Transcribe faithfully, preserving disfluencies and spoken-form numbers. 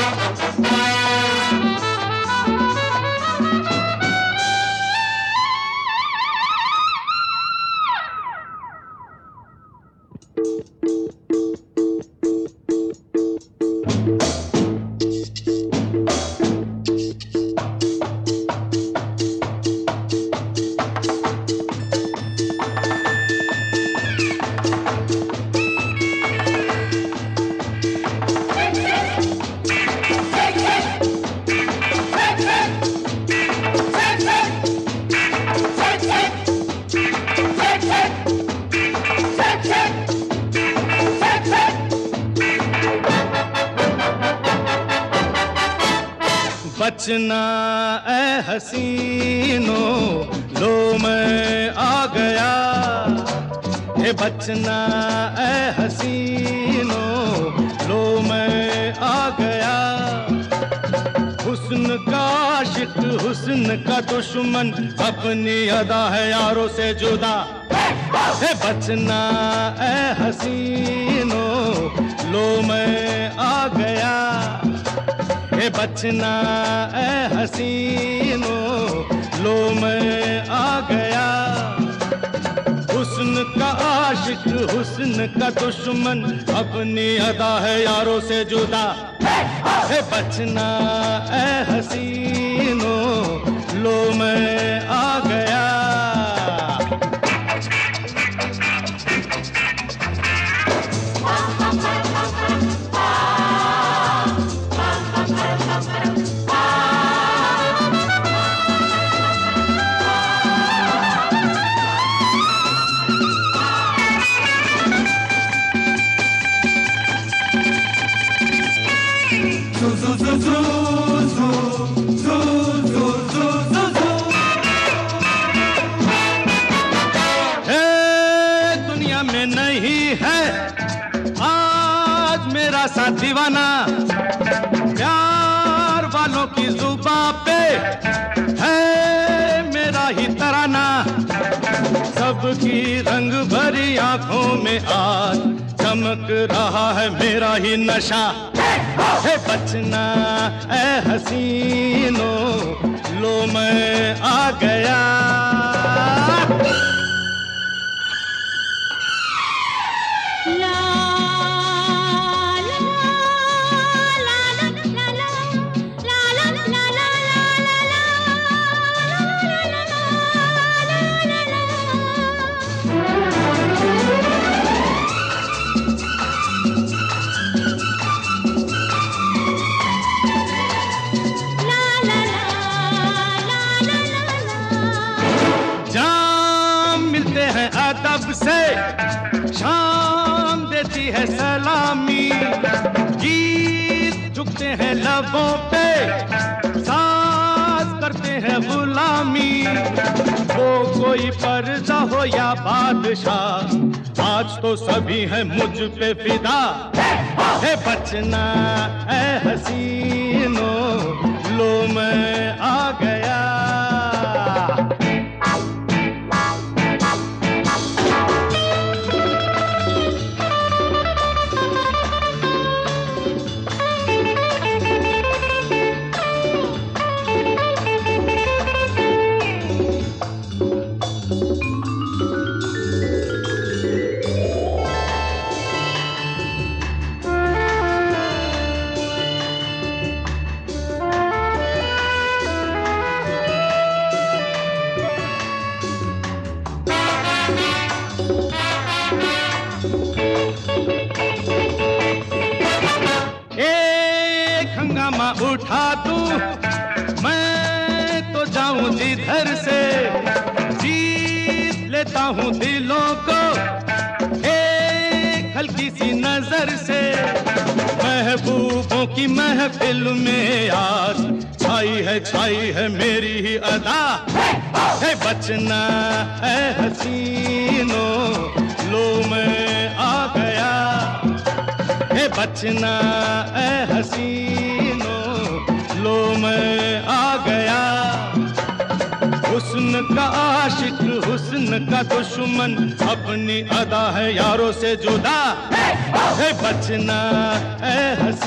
बचना ए हसीनो, लो मैं आ गया। हे बचना ए हसीनो, लो मैं आ गया। हुस्न का आशिक, हुस्न का दुश्मन, अपनी अदा है यारों से जुदा। हे बचना ए हसीनो, लो मैं आ गया। हे बचना ए हसीनो, लो मैं आ गया। हुस्न का आशिक, हुस्न का दुश्मन, अपनी अदा है यारों से जुदा। हे बचना ए हसीनो, लो मैं आ गया। दुनिया में नहीं है आज मेरा सा दीवाना, प्यार वालों की जुबां पे है मेरा ही तराना। सबकी रंग भरी आंखों में आज चमक रहा है मेरा ही नशा। हे बचना ए हसीनो, लो मैं आ गया। अदब से शाम देती है सलामी, गीत झुकते हैं लबों पे, साज करते हैं गुलामी। वो कोई पर्दा हो या बादशाह, आज तो सभी हैं मुझ पे फिदा। हे बचना ए हसीनो, लो मैं आ गया। उठा दूं मैं तो जाऊं जिधर से, जीत लेता हूं दिलों को एक हल्की सी नजर से। महबूबों की महफिल में आज छाई है छाई है मेरी ही अदा। है बचना है हसीनो, लो मैं आ गया। है बचना है हसीनो, लो मैं आ गया। हुस्न का आशिक, हुस्न का दुश्मन, अपनी अदा है यारों से जुदा। है बचना है हसीनो।